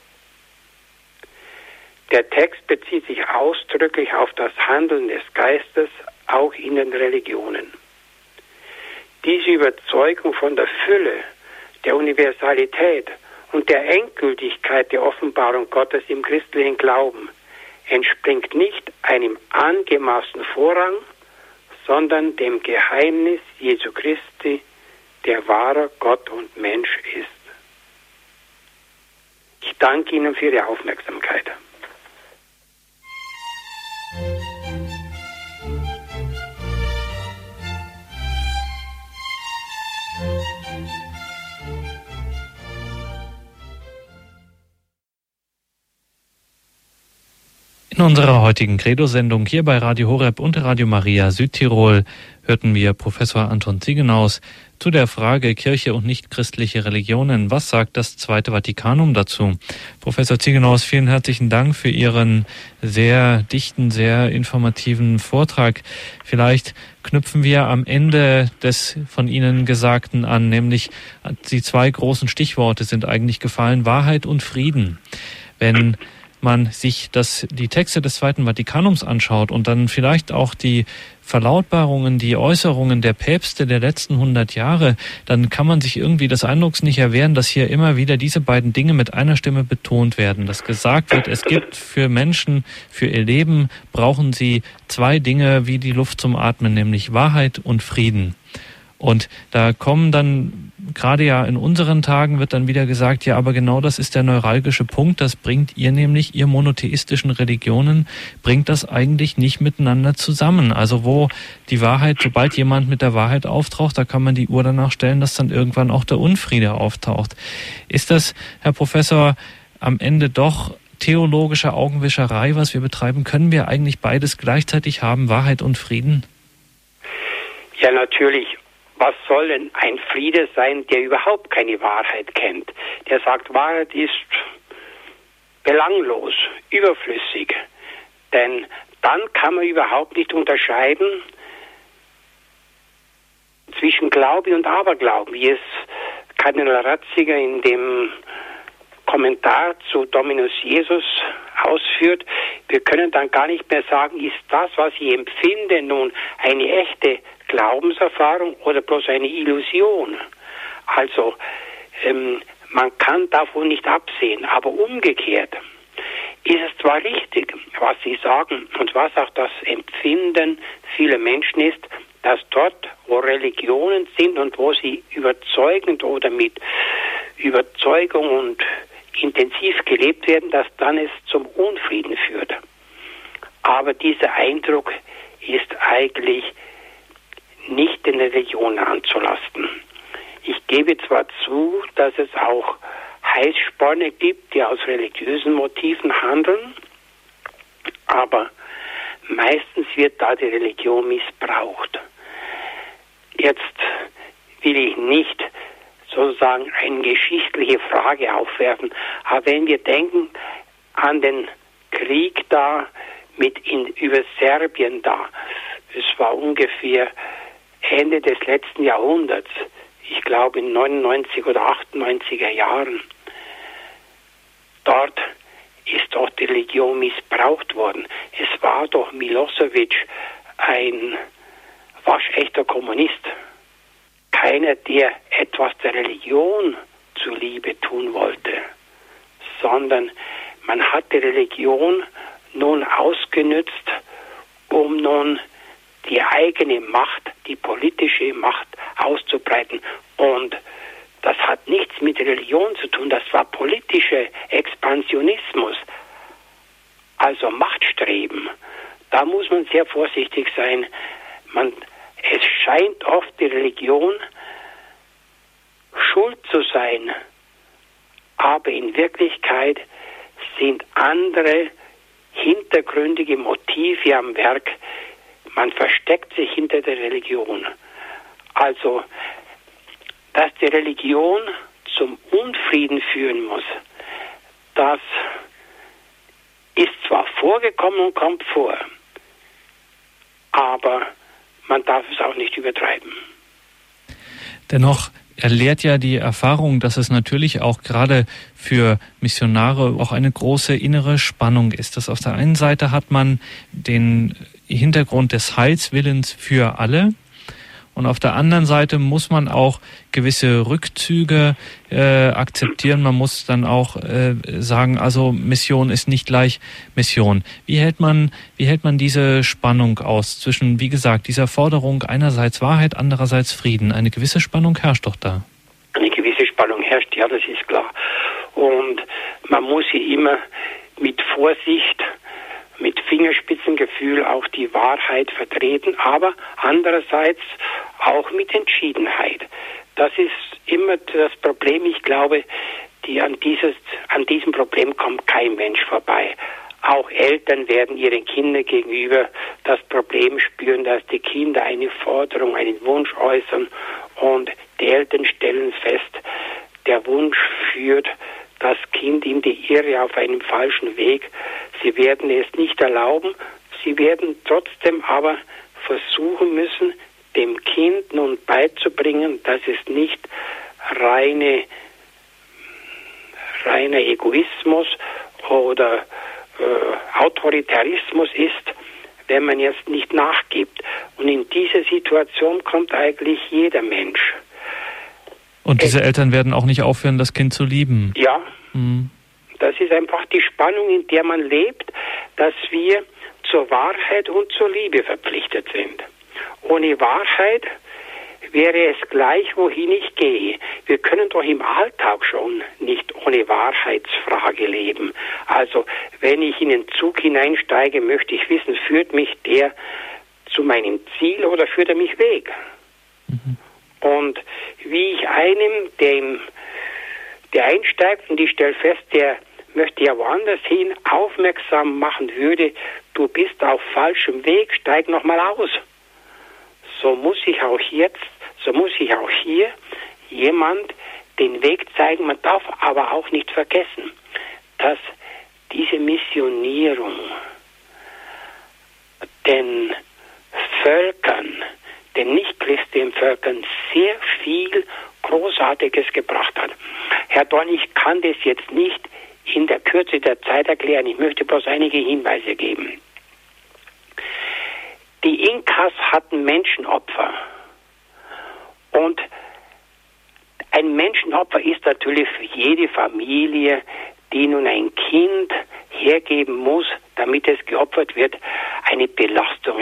Der Text bezieht sich ausdrücklich auf das Handeln des Geistes, auch in den Religionen. Diese Überzeugung von der Fülle, der Universalität und der Endgültigkeit der Offenbarung Gottes im christlichen Glauben entspringt nicht einem angemaßten Vorrang, sondern dem Geheimnis Jesu Christi, der wahrer Gott und Mensch ist. Ich danke Ihnen für Ihre Aufmerksamkeit. In unserer heutigen Credo-Sendung hier bei Radio Horeb und Radio Maria Südtirol hörten wir Professor Anton Ziegenaus zu der Frage Kirche und nichtchristliche Religionen. Was sagt das Zweite Vatikanum dazu? Professor Ziegenaus, vielen herzlichen Dank für Ihren sehr dichten, sehr informativen Vortrag. Vielleicht knüpfen wir am Ende des von Ihnen Gesagten an, nämlich die zwei großen Stichworte sind eigentlich gefallen: Wahrheit und Frieden. Wenn man sich die Texte des Zweiten Vatikanums anschaut und dann vielleicht auch die Verlautbarungen, die Äußerungen der Päpste der letzten 100 Jahre, dann kann man sich irgendwie des Eindrucks nicht erwehren, dass hier immer wieder diese beiden Dinge mit einer Stimme betont werden. Dass gesagt wird, es gibt für Menschen, für ihr Leben brauchen sie zwei Dinge wie die Luft zum Atmen, nämlich Wahrheit und Frieden. Und da kommen dann, gerade ja in unseren Tagen wird dann wieder gesagt, ja, aber genau das ist der neuralgische Punkt, das bringt ihr nämlich, ihr monotheistischen Religionen, bringt das eigentlich nicht miteinander zusammen. Also wo die Wahrheit, sobald jemand mit der Wahrheit auftaucht, da kann man die Uhr danach stellen, dass dann irgendwann auch der Unfriede auftaucht. Ist das, Herr Professor, am Ende doch theologische Augenwischerei, was wir betreiben? Können wir eigentlich beides gleichzeitig haben, Wahrheit und Frieden? Ja, natürlich. Was soll denn ein Friede sein, der überhaupt keine Wahrheit kennt? Der sagt, Wahrheit ist belanglos, überflüssig. Denn dann kann man überhaupt nicht unterscheiden zwischen Glaube und Aberglauben, wie es Kardinal Ratzinger in dem Kommentar zu Dominus Jesus ausführt. Wir können dann gar nicht mehr sagen, ist das, was ich empfinde, nun eine echte Glaubenserfahrung oder bloß eine Illusion. Also man kann davon nicht absehen, aber umgekehrt ist es zwar richtig, was Sie sagen und was auch das Empfinden vieler Menschen ist, dass dort, wo Religionen sind und wo sie überzeugend oder mit Überzeugung und intensiv gelebt werden, dass dann es zum Unfrieden führt. Aber dieser Eindruck ist eigentlich nicht den Religionen anzulasten. Ich gebe zwar zu, dass es auch Heißsporne gibt, die aus religiösen Motiven handeln, aber meistens wird da die Religion missbraucht. Jetzt will ich nicht sozusagen eine geschichtliche Frage aufwerfen, aber wenn wir denken an den Krieg da über Serbien da. Es war ungefähr Ende des letzten Jahrhunderts. Ich glaube in 99 oder 98er Jahren. Dort ist doch die Religion missbraucht worden. Es war doch Milosevic ein waschechter Kommunist. Keiner, der etwas der Religion zuliebe tun wollte, sondern man hat die Religion nun ausgenützt, um nun die eigene Macht, die politische Macht auszubreiten. Und das hat nichts mit Religion zu tun, das war politischer Expansionismus, also Machtstreben. Da muss man sehr vorsichtig sein. Es scheint oft die Religion schuld zu sein, aber in Wirklichkeit sind andere hintergründige Motive am Werk. Man versteckt sich hinter der Religion. Also, dass die Religion zum Unfrieden führen muss, das ist zwar vorgekommen und kommt vor, aber man darf es auch nicht übertreiben. Dennoch erlehrt ja die Erfahrung, dass es natürlich auch gerade für Missionare auch eine große innere Spannung ist. Dass auf der einen Seite hat man den Hintergrund des Heilswillens für alle und auf der anderen Seite muss man auch gewisse Rückzüge akzeptieren. Man muss dann auch sagen, also Mission ist nicht gleich Mission. Wie hält man diese Spannung aus zwischen, wie gesagt, dieser Forderung einerseits Wahrheit, andererseits Frieden? Eine gewisse Spannung herrscht doch da. Eine gewisse Spannung herrscht, ja, das ist klar. Und man muss sie immer mit Vorsicht, mit Fingerspitzengefühl auch die Wahrheit vertreten, aber andererseits auch mit Entschiedenheit. Das ist immer das Problem. Ich glaube, an diesem Problem kommt kein Mensch vorbei. Auch Eltern werden ihren Kindern gegenüber das Problem spüren, dass die Kinder eine Forderung, einen Wunsch äußern und die Eltern stellen fest, der Wunsch führt das Kind in die Irre auf einem falschen Weg. Sie werden es nicht erlauben, sie werden trotzdem aber versuchen müssen, dem Kind nun beizubringen, dass es nicht reiner Egoismus oder Autoritarismus ist, wenn man jetzt nicht nachgibt. Und in diese Situation kommt eigentlich jeder Mensch. Und diese Eltern werden auch nicht aufhören, das Kind zu lieben. Ja, Das ist einfach die Spannung, in der man lebt, dass wir zur Wahrheit und zur Liebe verpflichtet sind. Ohne Wahrheit wäre es gleich, wohin ich gehe. Wir können doch im Alltag schon nicht ohne Wahrheitsfrage leben. Also, wenn ich in den Zug hineinsteige, möchte ich wissen, führt mich der zu meinem Ziel oder führt er mich weg? Und wie ich einem, der einsteigt und ich stelle fest, der möchte ja woanders hin, aufmerksam machen würde, du bist auf falschem Weg, steig nochmal aus. So muss ich auch hier jemand den Weg zeigen. Man darf aber auch nicht vergessen, dass diese Missionierung den Völkern, den nicht-christlichen Völkern sehr viel Großartiges gebracht hat. Herr Dorn, ich kann das jetzt nicht in der Kürze der Zeit erklären. Ich möchte bloß einige Hinweise geben. Die Inkas hatten Menschenopfer. Und ein Menschenopfer ist natürlich für jede Familie, die nun ein Kind hergeben muss, damit es geopfert wird, eine Belastung,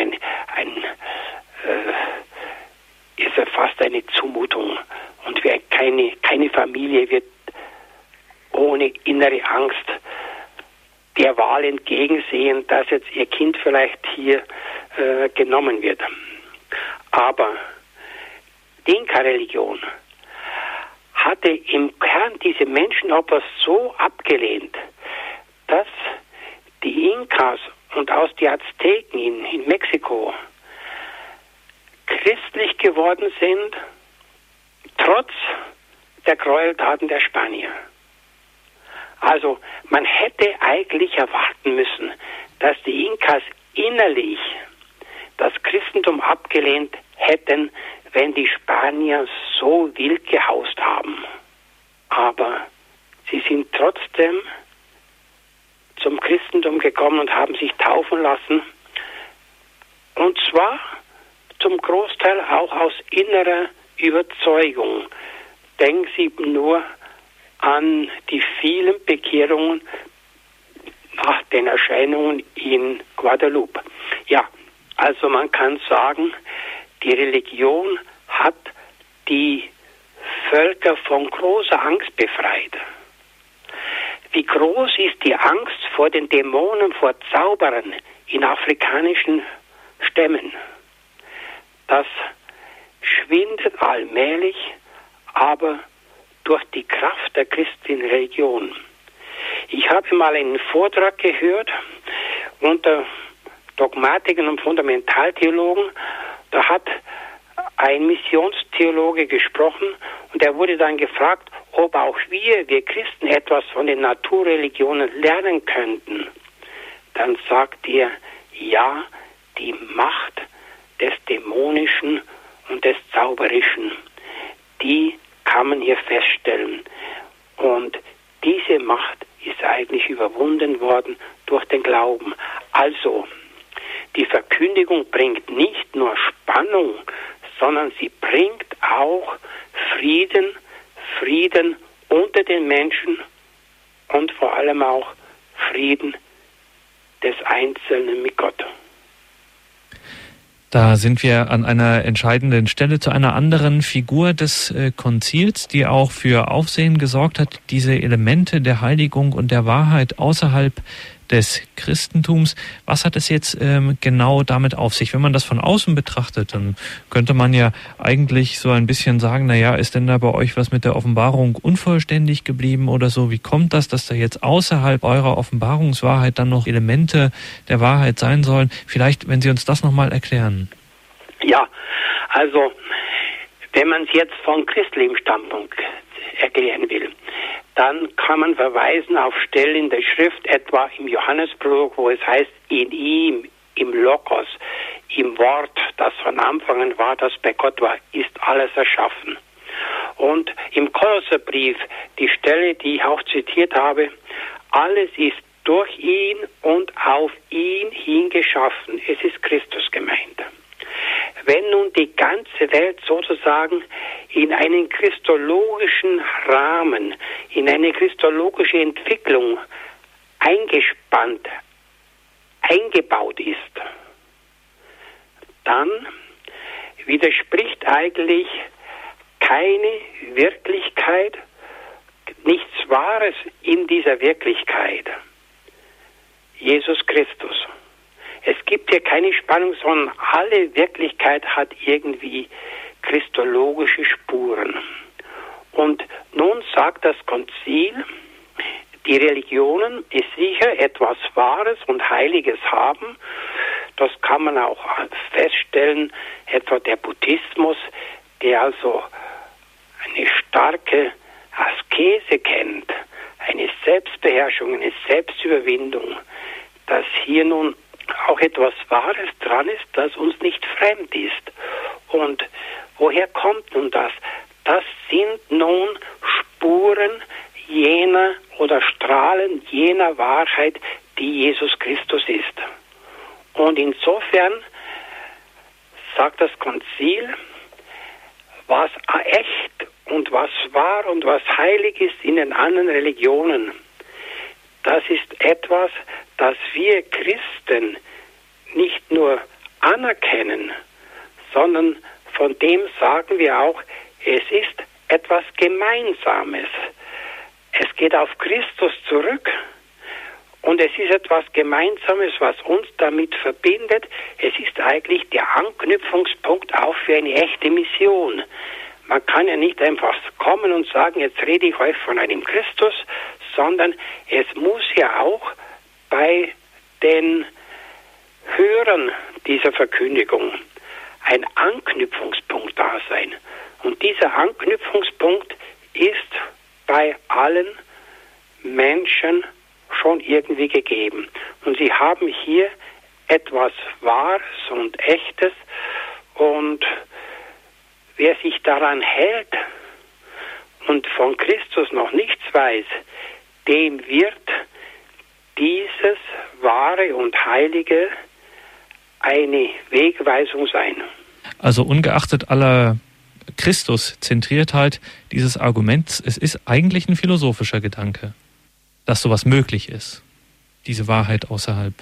ist ja fast eine Zumutung. Und keine Familie wird ohne innere Angst der Wahl entgegensehen, dass jetzt ihr Kind vielleicht hier genommen wird. Aber die Inka-Religion hatte im Kern diese Menschenopfer so abgelehnt, dass die Inkas und aus die Azteken in Mexiko christlich geworden sind, trotz der Gräueltaten der Spanier. Also man hätte eigentlich erwarten müssen, dass die Inkas innerlich das Christentum abgelehnt hätten, wenn die Spanier so wild gehaust haben. Aber sie sind trotzdem zum Christentum gekommen und haben sich taufen lassen. Und zwar zum Großteil auch aus innerer Überzeugung. Denken Sie nur an die vielen Bekehrungen nach den Erscheinungen in Guadeloupe. Ja, also man kann sagen, die Religion hat die Völker von großer Angst befreit. Wie groß ist die Angst vor den Dämonen, vor Zauberern in afrikanischen Stämmen? Das schwindet allmählich, aber durch die Kraft der christlichen Religion. Ich habe mal einen Vortrag gehört unter Dogmatikern und Fundamentaltheologen. Da hat ein Missionstheologe gesprochen und er wurde dann gefragt, ob auch wir Christen etwas von den Naturreligionen lernen könnten. Dann sagt er, ja, die Macht des Dämonischen und des Zauberischen, die kann man hier feststellen. Und diese Macht ist eigentlich überwunden worden durch den Glauben. Also, die Verkündigung bringt nicht nur Spannung, sondern sie bringt auch Frieden unter den Menschen und vor allem auch Frieden des Einzelnen mit Gott. Da sind wir an einer entscheidenden Stelle zu einer anderen Figur des Konzils, die auch für Aufsehen gesorgt hat, diese Elemente der Heiligung und der Wahrheit außerhalb des Christentums. Was hat es jetzt genau damit auf sich? Wenn man das von außen betrachtet, dann könnte man ja eigentlich so ein bisschen sagen, naja, ist denn da bei euch was mit der Offenbarung unvollständig geblieben oder so? Wie kommt das, dass da jetzt außerhalb eurer Offenbarungswahrheit dann noch Elemente der Wahrheit sein sollen? Vielleicht, wenn Sie uns das nochmal erklären. Ja, also wenn man es jetzt von christlichem Standpunkt erklären will, dann kann man verweisen auf Stellen in der Schrift, etwa im Johannesprolog, wo es heißt, in ihm, im Logos, im Wort, das von Anfang an war, das bei Gott war, ist alles erschaffen. Und im Kolosserbrief, die Stelle, die ich auch zitiert habe, alles ist durch ihn und auf ihn hingeschaffen. Es ist Christus gemeint. Wenn nun die ganze Welt sozusagen in einen christologischen Rahmen, in eine christologische Entwicklung eingebaut ist, dann widerspricht eigentlich keine Wirklichkeit, nichts Wahres in dieser Wirklichkeit. Jesus Christus. Es gibt hier keine Spannung, sondern alle Wirklichkeit hat irgendwie christologische Spuren. Und nun sagt das Konzil, die Religionen ist sicher etwas Wahres und Heiliges haben. Das kann man auch feststellen, etwa der Buddhismus, der also eine starke Askese kennt, eine Selbstbeherrschung, eine Selbstüberwindung, dass hier nun auch etwas Wahres dran ist, das uns nicht fremd ist. Und woher kommt nun das? Das sind nun Spuren jener oder Strahlen jener Wahrheit, die Jesus Christus ist. Und insofern sagt das Konzil, was echt und was wahr und was heilig ist in den anderen Religionen, das ist etwas, das wir Christen nicht nur anerkennen, sondern von dem sagen wir auch, es ist etwas Gemeinsames. Es geht auf Christus zurück und es ist etwas Gemeinsames, was uns damit verbindet. Es ist eigentlich der Anknüpfungspunkt auch für eine echte Mission. Man kann ja nicht einfach kommen und sagen, jetzt rede ich euch von einem Christus, sondern es muss ja auch bei den Hörern dieser Verkündigung ein Anknüpfungspunkt da sein. Und dieser Anknüpfungspunkt ist bei allen Menschen schon irgendwie gegeben. Und sie haben hier etwas Wahres und Echtes, und wer sich daran hält und von Christus noch nichts weiß, dem wird dieses Wahre und Heilige eine Wegweisung sein. Also ungeachtet aller Christuszentriertheit dieses Arguments, es ist eigentlich ein philosophischer Gedanke, dass sowas möglich ist, diese Wahrheit außerhalb.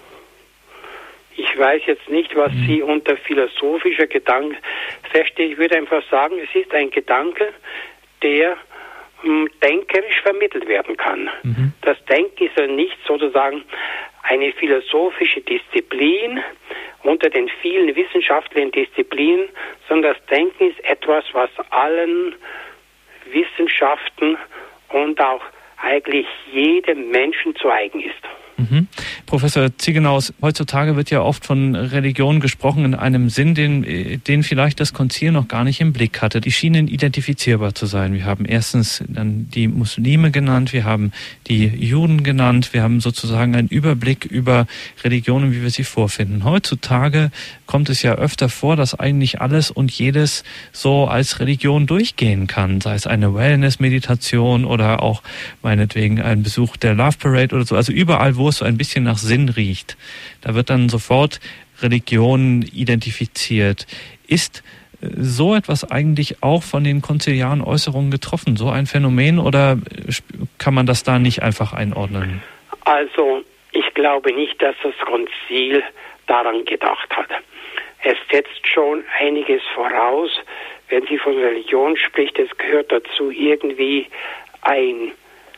Ich weiß jetzt nicht, was Sie unter philosophischer Gedanke verstehen. Ich würde einfach sagen, es ist ein Gedanke, der denkerisch vermittelt werden kann. Das Denken ist ja nicht sozusagen eine philosophische Disziplin unter den vielen wissenschaftlichen Disziplinen, sondern das Denken ist etwas, was allen Wissenschaften und auch eigentlich jedem Menschen zu eigen ist. Professor Ziegenaus, heutzutage wird ja oft von Religion gesprochen in einem Sinn, den vielleicht das Konzil noch gar nicht im Blick hatte. Die schienen identifizierbar zu sein. Wir haben erstens dann die Muslime genannt, wir haben die Juden genannt, wir haben sozusagen einen Überblick über Religionen, wie wir sie vorfinden. Heutzutage kommt es ja öfter vor, dass eigentlich alles und jedes so als Religion durchgehen kann, sei es eine Wellness-Meditation oder auch meinetwegen ein Besuch der Love Parade oder so. Also überall, wo es so ein bisschen nach Sinn riecht, da wird dann sofort Religion identifiziert. Ist so etwas eigentlich auch von den konziliaren Äußerungen getroffen, so ein Phänomen, oder kann man das da nicht einfach einordnen? Also, ich glaube nicht, dass das Konzil daran gedacht hat. Es setzt schon einiges voraus. Wenn sie von Religion spricht, es gehört dazu irgendwie ein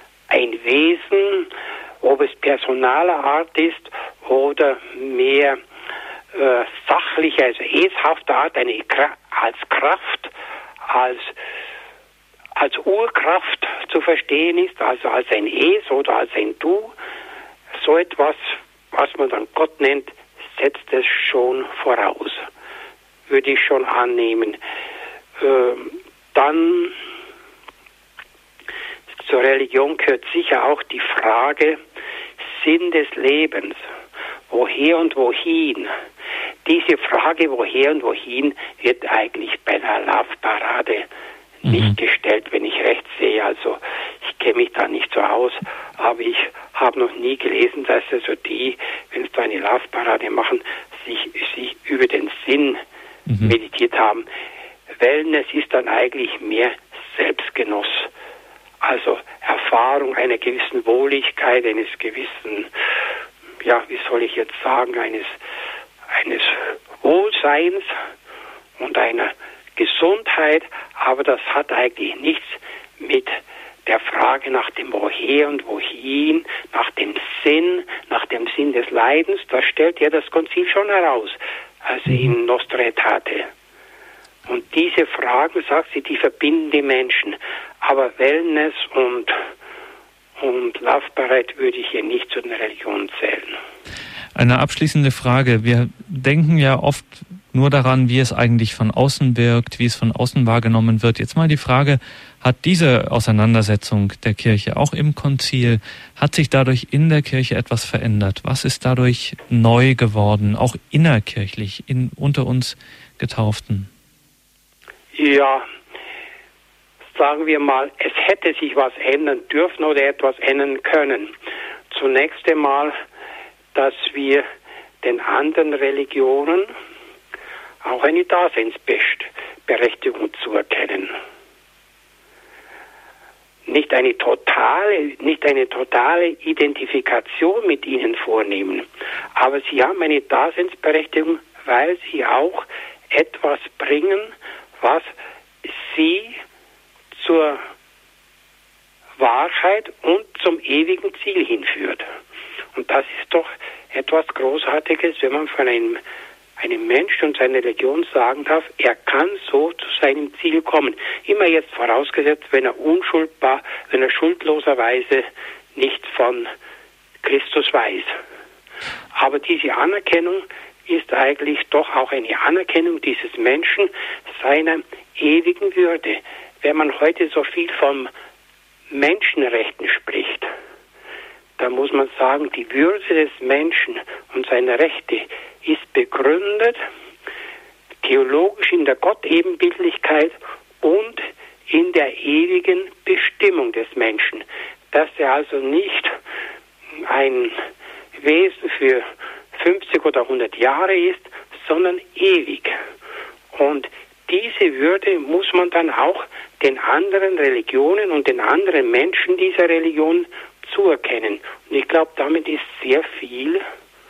Wesen, ob es personaler Art ist oder mehr sachlicher, also eshafter Art, als Kraft, als Urkraft zu verstehen ist, also als ein Es oder als ein Du. So etwas, was man dann Gott nennt, setzt es schon voraus, würde ich schon annehmen. Dann zur Religion gehört sicher auch die Frage Sinn des Lebens, woher und wohin. Diese Frage, woher und wohin, wird eigentlich bei der Love-Parade nicht gestellt, wenn ich recht sehe. Also ich kenne mich da nicht so aus, aber ich habe noch nie gelesen, dass also die, wenn sie da eine Love-Parade machen, sich über den Sinn meditiert haben. Wellness ist dann eigentlich mehr Selbstgenuss. Also Erfahrung einer gewissen Wohligkeit, eines gewissen, ja, wie soll ich jetzt sagen, eines Wohlseins und einer Gesundheit, aber das hat eigentlich nichts mit der Frage nach dem Woher und Wohin, nach dem Sinn des Leidens, das stellt ja das Konzil schon heraus, also in Nostra Aetate. Und diese Fragen, sagt sie, die verbinden die Menschen. Aber Wellness und Love Parade würde ich hier nicht zu den Religionen zählen. Eine abschließende Frage. Wir denken ja oft nur daran, wie es eigentlich von außen wirkt, wie es von außen wahrgenommen wird. Jetzt mal die Frage, hat diese Auseinandersetzung der Kirche auch im Konzil, hat sich dadurch in der Kirche etwas verändert? Was ist dadurch neu geworden, auch innerkirchlich, unter uns Getauften? Ja, sagen wir mal, es hätte sich was ändern dürfen oder etwas ändern können. Zunächst einmal, dass wir den anderen Religionen auch eine Daseinsberechtigung zuerkennen. Nicht eine totale Identifikation mit ihnen vornehmen, aber sie haben eine Daseinsberechtigung, weil sie auch etwas bringen, was sie zur Wahrheit und zum ewigen Ziel hinführt. Und das ist doch etwas Großartiges, wenn man von einem Menschen und seiner Religion sagen darf, er kann so zu seinem Ziel kommen. Immer jetzt vorausgesetzt, wenn er schuldloserweise nicht von Christus weiß. Aber diese Anerkennung ist eigentlich doch auch eine Anerkennung dieses Menschen seiner ewigen Würde. Wenn man heute so viel von Menschenrechten spricht, da muss man sagen, die Würde des Menschen und seine Rechte ist begründet, theologisch in der Gottebenbildlichkeit und in der ewigen Bestimmung des Menschen. Dass er also nicht ein Wesen für 50 oder 100 Jahre ist, sondern ewig. Und diese Würde muss man dann auch den anderen Religionen und den anderen Menschen dieser Religion zuerkennen. Und ich glaube, damit ist sehr viel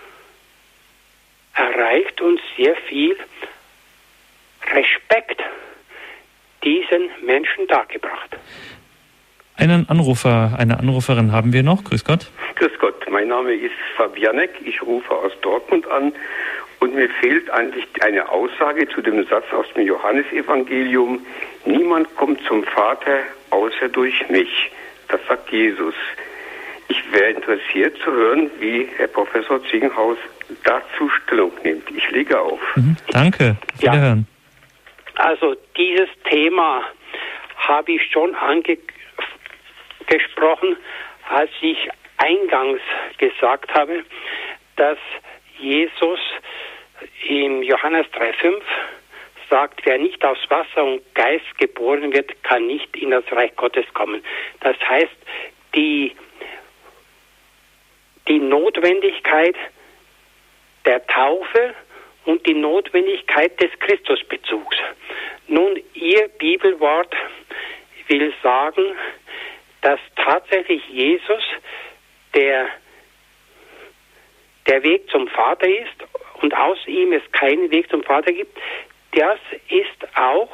erreicht und sehr viel Respekt diesen Menschen dargebracht. Einen Anrufer, eine Anruferin haben wir noch. Grüß Gott. Grüß Gott, mein Name ist Fabianek, ich rufe aus Dortmund an und mir fehlt eigentlich eine Aussage zu dem Satz aus dem Johannesevangelium: Niemand kommt zum Vater außer durch mich. Das sagt Jesus. Ich wäre interessiert zu hören, wie Herr Professor Ziegenhaus dazu Stellung nimmt. Ich lege auf. Danke. Auf Wiederhören. Also dieses Thema habe ich schon angesprochen, als ich eingangs gesagt habe, dass Jesus im Johannes 3,5 sagt, wer nicht aus Wasser und Geist geboren wird, kann nicht in das Reich Gottes kommen. Das heißt, die Notwendigkeit der Taufe und die Notwendigkeit des Christusbezugs. Nun, Ihr Bibelwort will sagen, dass tatsächlich Jesus der Weg zum Vater ist und aus ihm es keinen Weg zum Vater gibt. Das ist auch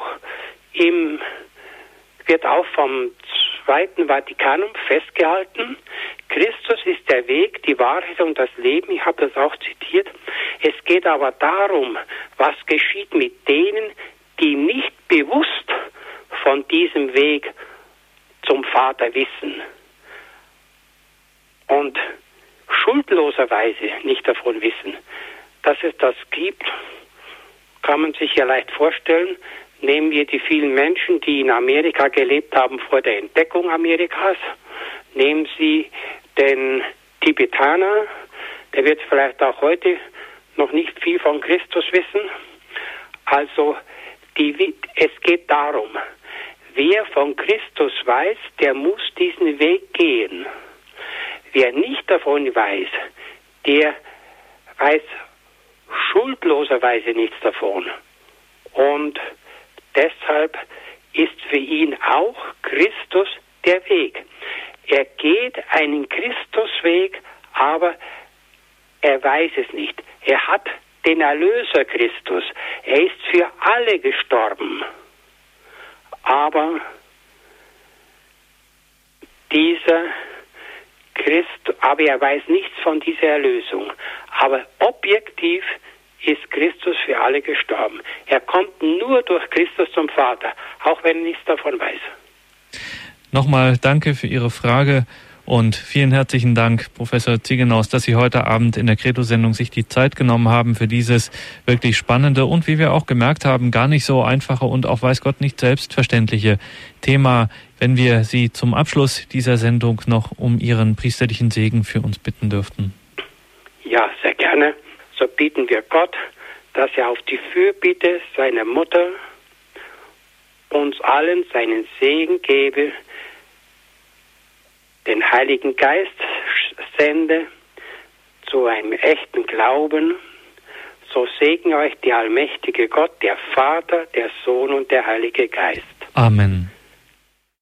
wird auch vom Zweiten Vatikanum festgehalten. Christus ist der Weg, die Wahrheit und das Leben. Ich habe das auch zitiert. Es geht aber darum, was geschieht mit denen, die nicht bewusst von diesem Weg zum Vater wissen und schuldloserweise nicht davon wissen. Dass es das gibt, kann man sich ja leicht vorstellen. Nehmen wir die vielen Menschen, die in Amerika gelebt haben vor der Entdeckung Amerikas. Nehmen Sie den Tibetaner, der wird vielleicht auch heute noch nicht viel von Christus wissen. Also es geht darum, wer von Christus weiß, der muss diesen Weg gehen. Wer nicht davon weiß, der weiß schuldloserweise nichts davon. Und deshalb ist für ihn auch Christus der Weg. Er geht einen Christusweg, aber er weiß es nicht. Er hat den Erlöser Christus. Er ist für alle gestorben. Aber er weiß nichts von dieser Erlösung. Aber objektiv ist Christus für alle gestorben. Er kommt nur durch Christus zum Vater, auch wenn er nichts davon weiß. Nochmal danke für Ihre Frage und vielen herzlichen Dank, Professor Ziegenhaus, dass Sie heute Abend in der Credo-Sendung sich die Zeit genommen haben für dieses wirklich spannende und, wie wir auch gemerkt haben, gar nicht so einfache und auch, weiß Gott, nicht selbstverständliche Thema. Wenn wir Sie zum Abschluss dieser Sendung noch um Ihren priesterlichen Segen für uns bitten dürften. Ja, sehr gerne. So bitten wir Gott, dass er auf die Fürbitte seiner Mutter uns allen seinen Segen gebe, den Heiligen Geist sende zu einem echten Glauben. So segne euch der allmächtige Gott, der Vater, der Sohn und der Heilige Geist. Amen.